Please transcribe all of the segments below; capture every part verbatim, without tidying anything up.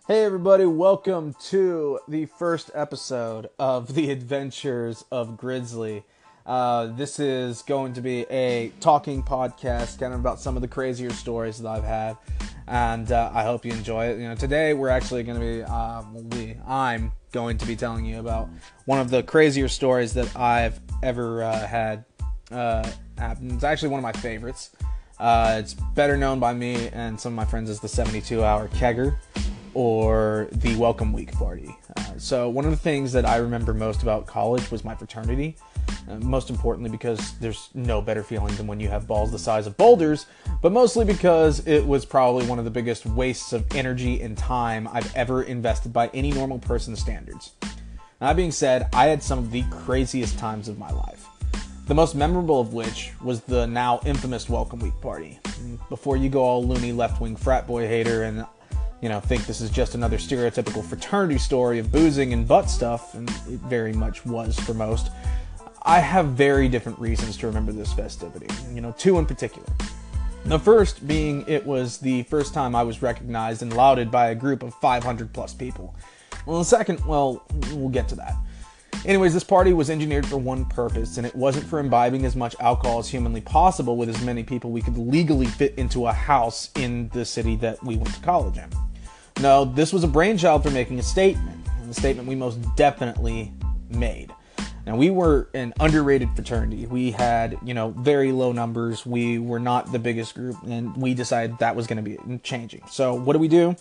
Hey everybody, welcome to the first episode of The Adventures of Grizzly. Uh, this is going to be a talking podcast kind of about some of the crazier stories that I've had, and uh, I hope you enjoy it. You know, today we're actually going to be, uh, we, I'm going to be telling you about one of the crazier stories that I've ever uh, had uh, happen. It's actually one of my favorites. Uh, it's better known by me and some of my friends as the seventy-two hour kegger, or the welcome week party. Uh, so one of the things that I remember most about college was my fraternity. Uh, most importantly because there's no better feeling than when you have balls the size of boulders, but mostly because it was probably one of the biggest wastes of energy and time I've ever invested by any normal person's standards. Now, that being said, I had some of the craziest times of my life. The most memorable of which was the now infamous welcome week party. Before you go all loony left-wing frat boy hater and you know, think this is just another stereotypical fraternity story of boozing and butt stuff, and it very much was for most, I have very different reasons to remember this festivity, you know, two in particular. The first being it was the first time I was recognized and lauded by a group of five hundred plus people. Well, the second, well, we'll get to that. Anyways, this party was engineered for one purpose, and it wasn't for imbibing as much alcohol as humanly possible with as many people we could legally fit into a house in the city that we went to college in. No, this was a brainchild for making a statement, and a statement we most definitely made. Now, we were an underrated fraternity. We had, you know, very low numbers. We were not the biggest group, and we decided that was going to be changing. So what do we do?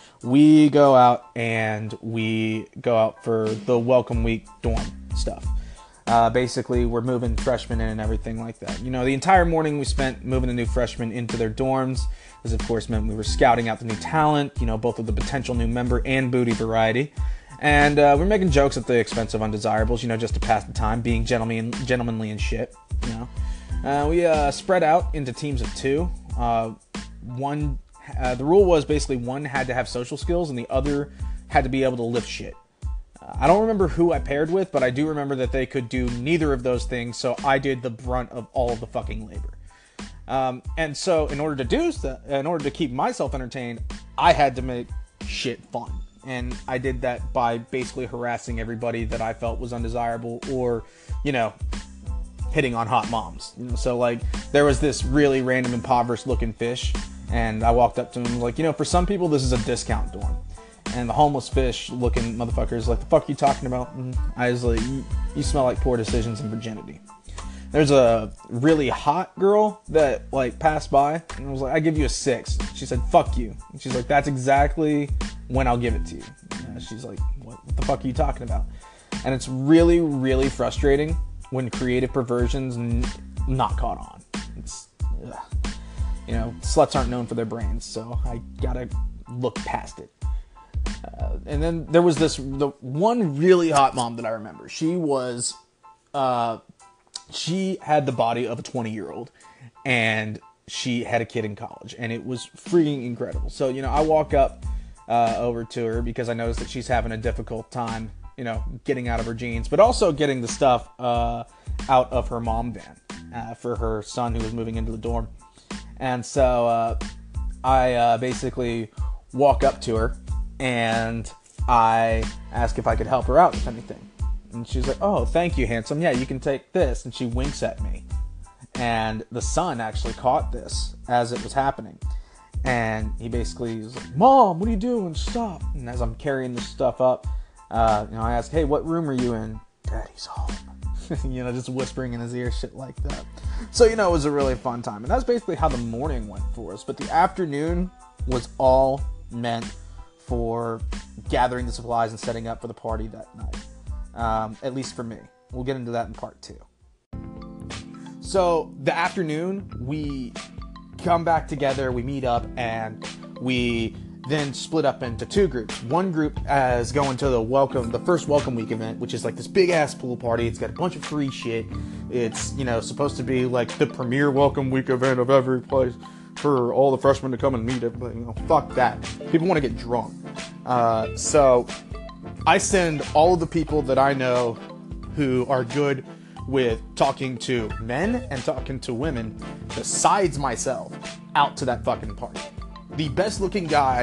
We go out and we go out for the welcome week dorm stuff. Uh, basically, we're moving freshmen in and everything like that. You know, the entire morning we spent moving the new freshmen into their dorms. This, of course, meant we were scouting out the new talent, you know, both of the potential new member and booty variety. And uh, we're making jokes at the expense of undesirables, you know, just to pass the time, being gentlemanly and, gentlemanly and shit, you know. Uh, we uh, spread out into teams of two. Uh, one, uh, the rule was basically one had to have social skills and the other had to be able to lift shit. Uh, I don't remember who I paired with, but I do remember that they could do neither of those things, so I did the brunt of all of the fucking labor. Um, and so in order to do so, in order to keep myself entertained, I had to make shit fun. And I did that by basically harassing everybody that I felt was undesirable or, you know, hitting on hot moms. You know, so like there was this really random impoverished looking fish, and I walked up to him and was like, you know, for some people this is a discount dorm. And the homeless fish looking motherfucker is like, the fuck are you talking about? And I was like, you, you smell like poor decisions and virginity. There's a really hot girl that like passed by, and I was like, I give you a six. She said, fuck you. And she's like, that's exactly when I'll give it to you. And she's like, what, what the fuck are you talking about? And it's really, really frustrating when creative perversion's n- not caught on. It's, ugh. You know, sluts aren't known for their brains, so I gotta look past it. Uh, and then there was this, the one really hot mom that I remember. She was, uh, she had the body of a twenty year old, and she had a kid in college, and it was freaking incredible. So, you know, I walk up uh, over to her because I noticed that she's having a difficult time, you know, getting out of her jeans, but also getting the stuff uh, out of her mom van uh, for her son who was moving into the dorm. And so uh, I uh, basically walk up to her and I ask if I could help her out with anything. And she's like, oh, thank you, handsome. Yeah, you can take this. And she winks at me. And the son actually caught this as it was happening. And he basically was like, Mom, what are you doing? Stop. And as I'm carrying this stuff up, uh, you know, I ask, hey, what room are you in? Daddy's home. You know, just whispering in his ear, shit like that. So, you know, it was a really fun time. And that's basically how the morning went for us. But the afternoon was all meant for gathering the supplies and setting up for the party that night. Um, at least for me. We'll get into that in part two. So the afternoon, we come back together, we meet up, and we then split up into two groups. One group is going to the welcome, the first welcome week event, which is like this big ass pool party. It's got a bunch of free shit. It's, you know, supposed to be like the premier welcome week event of every place for all the freshmen to come and meet everybody. You know, fuck that. People want to get drunk. Uh, so I send all of the people that I know who are good with talking to men and talking to women, besides myself, out to that fucking party. The best looking guys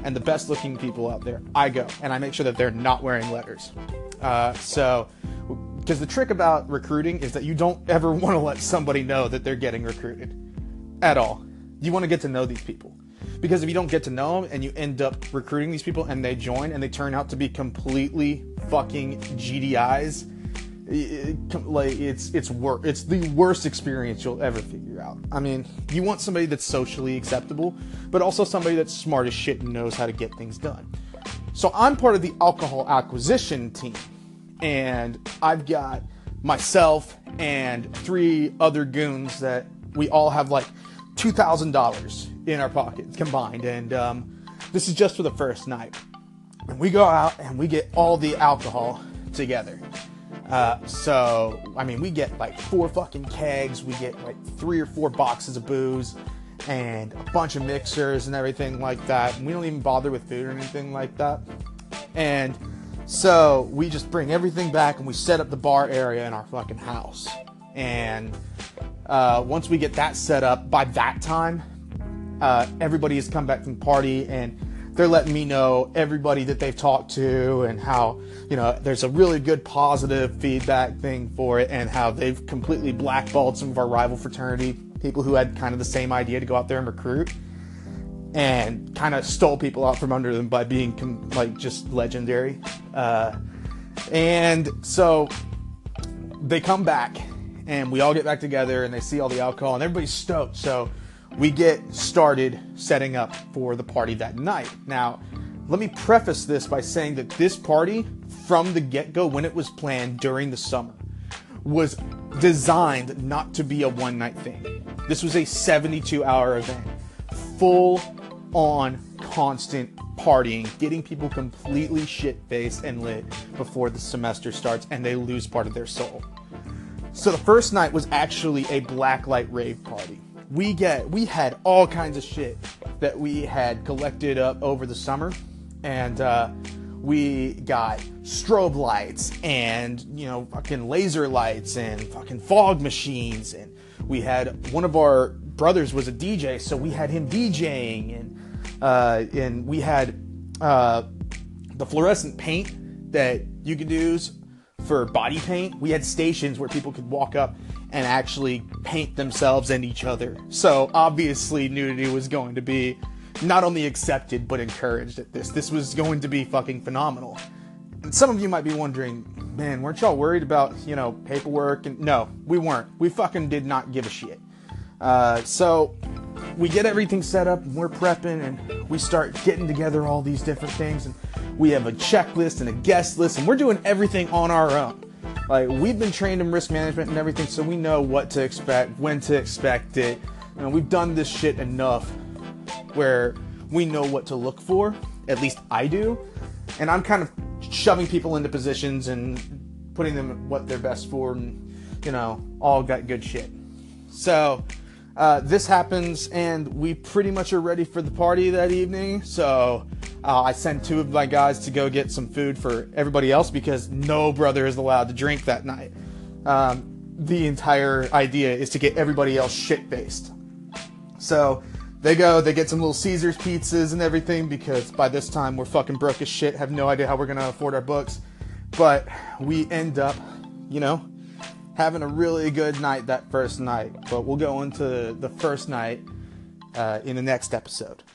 and the best looking people out there, I go and I make sure that they're not wearing letters. Uh, so, because the trick about recruiting is that you don't ever want to let somebody know that they're getting recruited at all. You want to get to know these people, because if you don't get to know them and you end up recruiting these people and they join and they turn out to be completely fucking G D Is, it, it, like it's it's wor- it's the worst experience you'll ever figure out. I mean, you want somebody that's socially acceptable, but also somebody that's smart as shit and knows how to get things done. So I'm part of the alcohol acquisition team, and I've got myself and three other goons that we all have like two thousand dollars in our pockets combined, and um, this is just for the first night. And we go out and we get all the alcohol together. Uh, so, I mean, we get like four fucking kegs, we get like three or four boxes of booze, and a bunch of mixers and everything like that. And we don't even bother with food or anything like that. And so we just bring everything back and we set up the bar area in our fucking house. And uh, once we get that set up, by that time, uh, everybody has come back from the party, and they're letting me know everybody that they've talked to and how, you know, there's a really good positive feedback thing for it, and how they've completely blackballed some of our rival fraternity people who had kind of the same idea to go out there and recruit, and kind of stole people out from under them by being com- like just legendary. Uh, and so they come back and we all get back together and they see all the alcohol and everybody's stoked. So we get started setting up for the party that night. Now, let me preface this by saying that this party, from the get-go, when it was planned during the summer, was designed not to be a one-night thing. This was a seventy-two hour event. Full-on, constant partying, getting people completely shit-faced and lit before the semester starts and they lose part of their soul. So the first night was actually a blacklight rave party. We get we had all kinds of shit that we had collected up over the summer, and uh, we got strobe lights and, you know, fucking laser lights and fucking fog machines, and we had one of our brothers was a D J, so we had him DJing, and uh, and we had uh, the fluorescent paint that you could use for body paint. We had stations where people could walk up and actually paint themselves and each other. So obviously nudity was going to be not only accepted but encouraged at this. This was going to be fucking phenomenal. And some of you might be wondering, man, weren't y'all worried about, you know, paperwork? And no, we weren't. We fucking did not give a shit. Uh, so we get everything set up and we're prepping and we start getting together all these different things, and we have a checklist and a guest list, and we're doing everything on our own. Like, we've been trained in risk management and everything, so we know what to expect, when to expect it. You know, we've done this shit enough where we know what to look for. At least I do. And I'm kind of shoving people into positions and putting them what they're best for, and, you know, all got good shit. So uh, this happens, and we pretty much are ready for the party that evening. So uh, I sent two of my guys to go get some food for everybody else, because no brother is allowed to drink that night. Um, the entire idea is to get everybody else shit-faced. So they go, they get some little Caesar's pizzas and everything, because by this time we're fucking broke as shit, have no idea how we're going to afford our books. But we end up, you know, having a really good night that first night. But we'll go into the first night uh, in the next episode.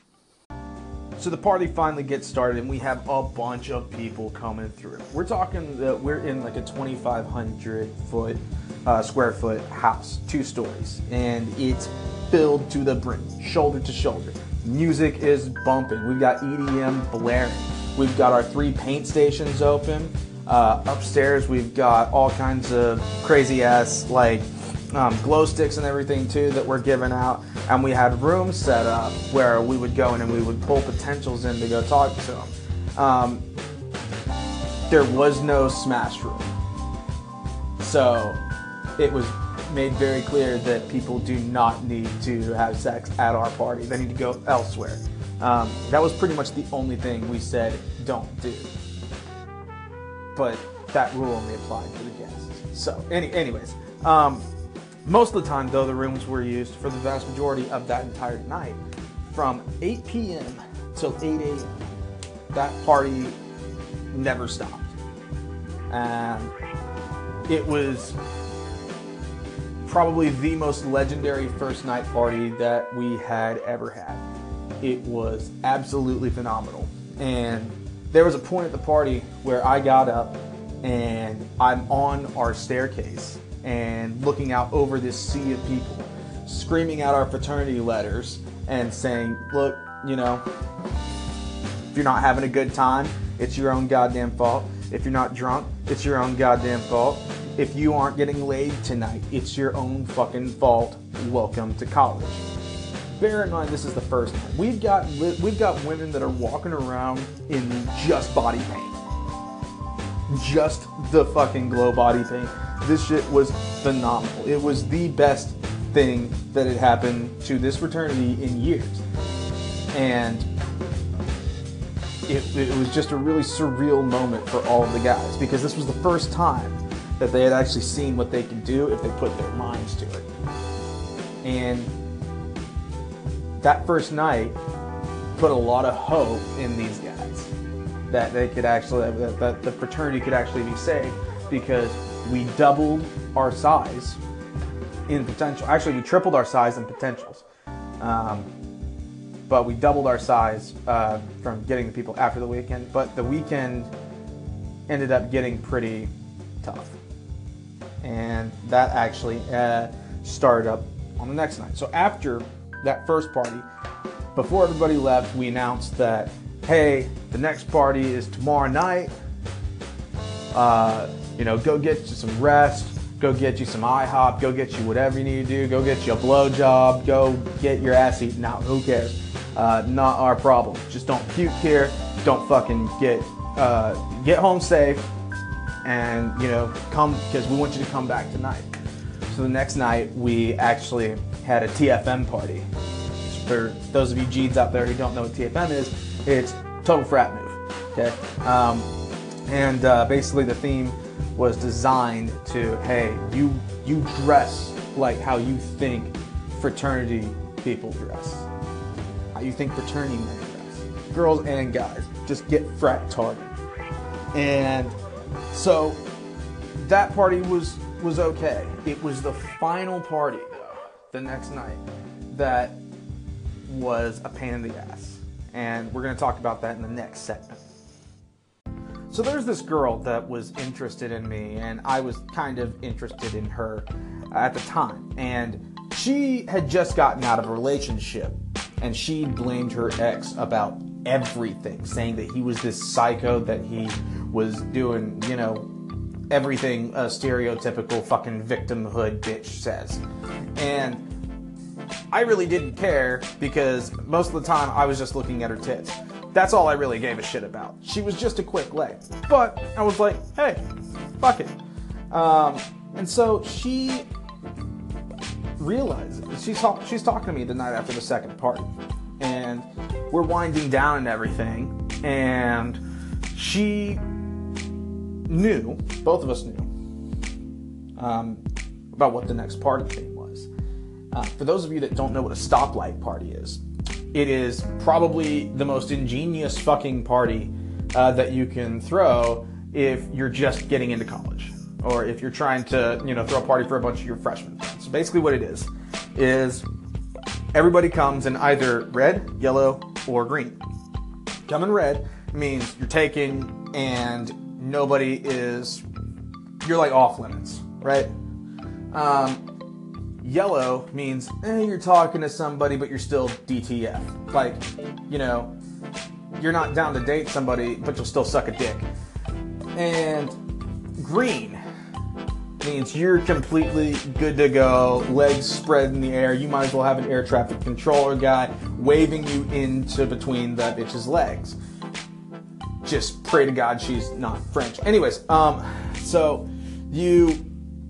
So the party finally gets started, and we have a bunch of people coming through. We're talking that we're in like a twenty-five hundred foot, uh, square foot house, two stories, and it's filled to the brim, shoulder to shoulder. Music is bumping. We've got E D M blaring. We've got our three paint stations open. Uh, upstairs, we've got all kinds of crazy ass like um, glow sticks and everything too that we're giving out. And we had rooms set up where we would go in and we would pull potentials in to go talk to them. Um, there was no smash room. So it was made very clear that people do not need to have sex at our party. They need to go elsewhere. Um, that was pretty much the only thing we said don't do. But that rule only applied to the guests. So, any, anyways, um, most of the time, though, the rooms were used for the vast majority of that entire night. From eight p.m. till eight a.m. That party never stopped. And it was probably the most legendary first night party that we had ever had. It was absolutely phenomenal. And there was a point at the party where I got up and I'm on our staircase and looking out over this sea of people, screaming out our fraternity letters and saying, look, you know, if you're not having a good time, it's your own goddamn fault. If you're not drunk, it's your own goddamn fault. If you aren't getting laid tonight, it's your own fucking fault. Welcome to college. Bear in mind, this is the first time. We've got we've got women that are walking around in just body paint. Just the fucking glow body paint. This shit was phenomenal. It was the best thing that had happened to this fraternity in years. And it, it was just a really surreal moment for all of the guys, because this was the first time that they had actually seen what they could do if they put their minds to it. And that first night put a lot of hope in these guys that they could actually, that, that the fraternity could actually be saved, because we doubled our size in potential. Actually, we tripled our size in potentials. Um, but we doubled our size uh, from getting the people after the weekend. But the weekend ended up getting pretty tough. And that actually uh, started up on the next night. So after that first party, before everybody left, we announced that, hey, the next party is tomorrow night. Uh, you know, go get you some rest. Go get you some IHOP. Go get you whatever you need to do. Go get you a blowjob. Go get your ass eaten out. Who cares? Uh, not our problem. Just don't puke here. Don't fucking get uh, get home safe. And, you know, come, because we want you to come back tonight. So the next night, we actually had a T F M party. For those of you G's out there who don't know what T F M is, it's total frat move, okay? Um, and uh, basically the theme was designed to, hey, you you dress like how you think fraternity people dress. How you think fraternity men dress. Girls and guys, just get frat-tarded. And so that party was was okay. It was the final party, though, the next night, that was a pain in the ass. And we're going to talk about that in the next segment. So there's this girl that was interested in me, and I was kind of interested in her at the time. And she had just gotten out of a relationship, and she blamed her ex about everything, saying that he was this psycho, that he was doing, you know, everything a stereotypical fucking victimhood bitch says. And I really didn't care, because most of the time I was just looking at her tits. That's all I really gave a shit about. She was just a quick leg. But I was like, hey, fuck it. Um, and so she realizes, she's, talk, she's talking to me the night after the second party. And we're winding down and everything. And she knew, both of us knew, um, about what the next party theme was. Uh, for those of you that don't know what a stoplight party is, it is probably the most ingenious fucking party uh, that you can throw if you're just getting into college, or if you're trying to, you know, throw a party for a bunch of your freshmen friends. So basically what it is, is everybody comes in either red, yellow, or green. Come in red means you're taking and nobody is, you're like off limits, right? Um, yellow means eh, you're talking to somebody, but you're still D T F. Like, you know, you're not down to date somebody, but you'll still suck a dick. And green means you're completely good to go, legs spread in the air. You might as well have an air traffic controller guy waving you into between that bitch's legs. Just pray to God she's not French. Anyways, um, so you,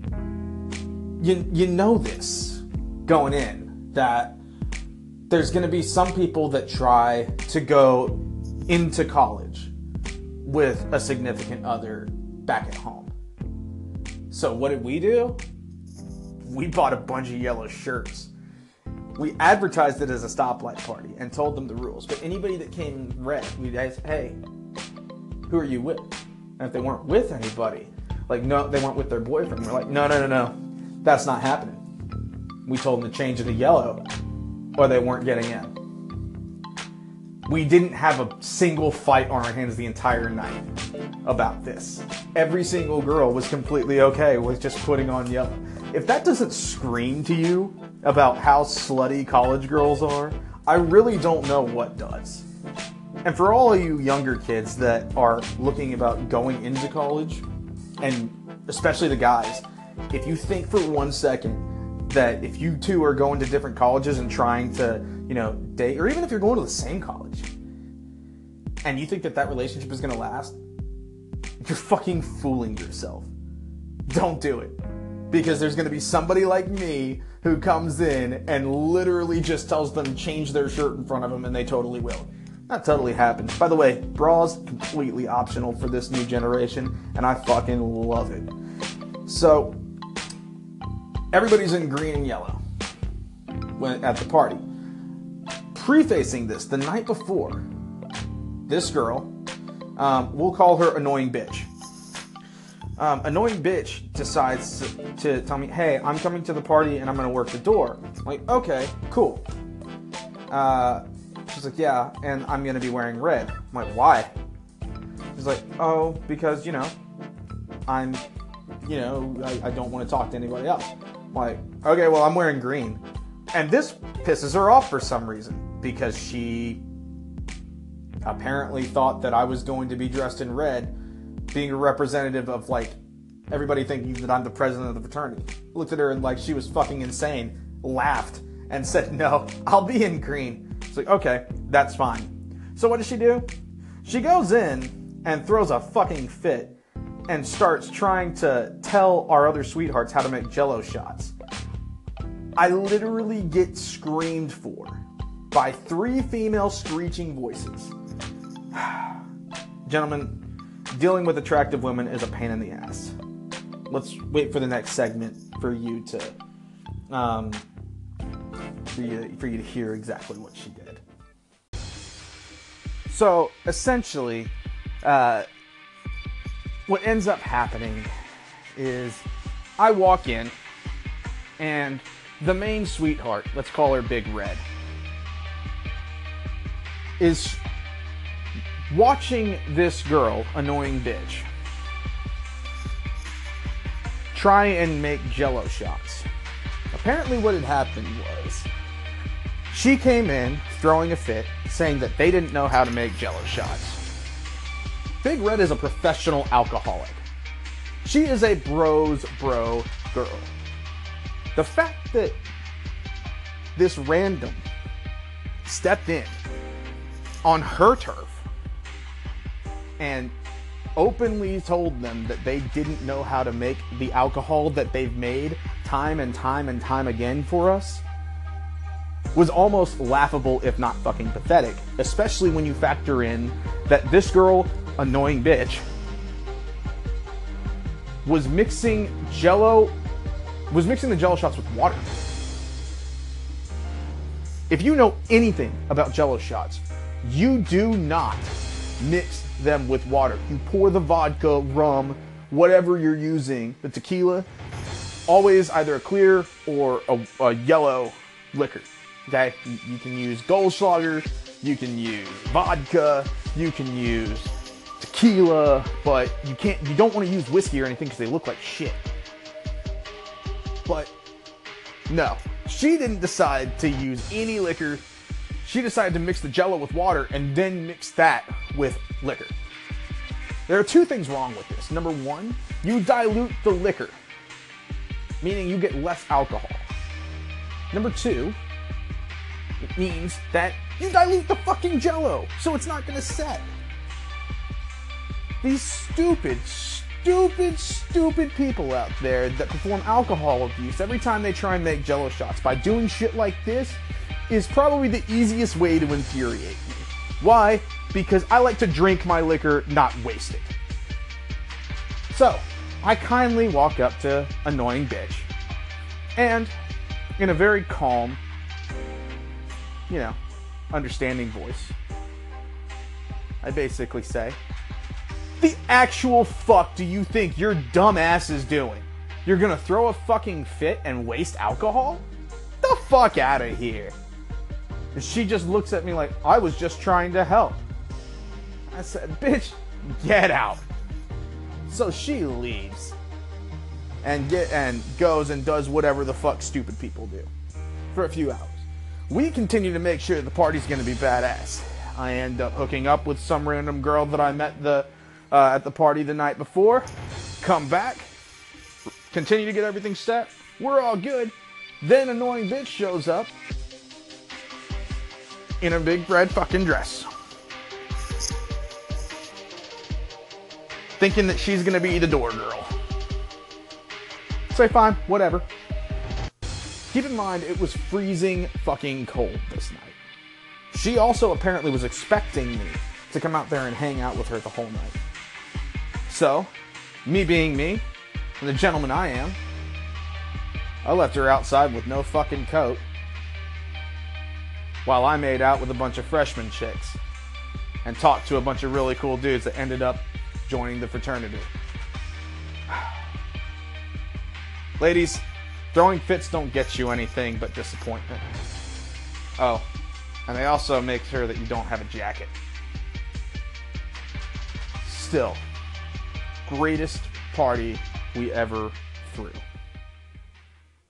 you, you know this going in, that there's going to be some people that try to go into college with a significant other back at home. So what did we do? We bought a bunch of yellow shirts. We advertised it as a stoplight party and told them the rules. But anybody that came in red, we'd ask, hey, who are you with? And if they weren't with anybody, like, no, they weren't with their boyfriend, we're like, no, no, no, no, that's not happening. We told them to change it to yellow, or they weren't getting in. We didn't have a single fight on our hands the entire night about this. Every single girl was completely okay with just putting on yellow. If that doesn't scream to you about how slutty college girls are, I really don't know what does. And for all of you younger kids that are looking about going into college, and especially the guys, if you think for one second that if you two are going to different colleges and trying to, you know, date, or even if you're going to the same college, and you think that that relationship is going to last, you're fucking fooling yourself. Don't do it. Because there's going to be somebody like me who comes in and literally just tells them to change their shirt in front of them, and they totally will. That totally happens. By the way, bras completely optional for this new generation, and I fucking love it. So, everybody's in green and yellow when at the party. Prefacing this, the night before, this girl, um, we'll call her Annoying Bitch. Um, Annoying Bitch decides to, to tell me, hey, I'm coming to the party and I'm going to work the door. I'm like, okay, cool. Uh, she's like, yeah, and I'm going to be wearing red. I'm like, why? She's like, oh, because, you know, I'm, you know, I, I don't want to talk to anybody else. I'm like, okay, well, I'm wearing green. And this pisses her off for some reason, because she apparently thought that I was going to be dressed in red, being a representative of, like, everybody thinking that I'm the president of the fraternity. Looked at her and, like, she was fucking insane, laughed, and said, no, I'll be in green. It's like, okay, that's fine. So what does she do? She goes in and throws a fucking fit and starts trying to tell our other sweethearts how to make Jell-O shots. I literally get screamed for by three female screeching voices. Gentlemen, dealing with attractive women is a pain in the ass. Let's wait for the next segment for you to, um, for you, for you to hear exactly what she did. So, essentially, uh, what ends up happening is I walk in, and the main sweetheart, let's call her Big Red, is watching this girl, Annoying Bitch, try and make Jell-O shots. Apparently what had happened was she came in throwing a fit, saying that they didn't know how to make Jell-O shots. Big Red is a professional alcoholic. She is a bro's bro girl. The fact that this random stepped in on her turf and openly told them that they didn't know how to make the alcohol that they've made time and time and time again for us was almost laughable, if not fucking pathetic, especially when you factor in that this girl, Annoying Bitch, was mixing Jell-O, was mixing the Jell-O shots with water. If you know anything about Jell-O shots, you do not mix them with water. You pour the vodka, rum, whatever you're using, the tequila, always either a clear or a, a yellow liquor. Okay? You, you can use Goldschlager, you can use vodka, you can use tequila, but you can't, you don't want to use whiskey or anything because they look like shit. But no, she didn't decide to use any liquor. She decided to mix the Jell-O with water and then mix that with liquor. There are two things wrong with this. Number one, you dilute the liquor, meaning you get less alcohol. Number two, it means that you dilute the fucking Jell-O, so it's not gonna set. These stupid, stupid, stupid people out there that perform alcohol abuse every time they try and make Jell-O shots by doing shit like this is probably the easiest way to infuriate me. Why? Because I like to drink my liquor, not waste it. So, I kindly walk up to Annoying Bitch, and in a very calm, you know, understanding voice, I basically say, the actual fuck do you think your dumb ass is doing? You're gonna throw a fucking fit and waste alcohol? The fuck out of here. And she just looks at me like, I was just trying to help. I said, bitch, get out. So she leaves. And get and goes and does whatever the fuck stupid people do. For a few hours. We continue to make sure the party's gonna be badass. I end up hooking up with some random girl that I met the uh, at the party the night before. Come back. Continue to get everything set. We're all good. Then annoying bitch shows up. In a big red fucking dress. Thinking that she's gonna be the door girl. Say fine, whatever. Keep in mind, it was freezing fucking cold this night. She also apparently was expecting me to come out there and hang out with her the whole night. So, me being me, and the gentleman I am, I left her outside with no fucking coat, while I made out with a bunch of freshman chicks, and talked to a bunch of really cool dudes that ended up joining the fraternity. Ladies, throwing fits don't get you anything but disappointment. Oh, and they also make sure that you don't have a jacket. Still, greatest party we ever threw.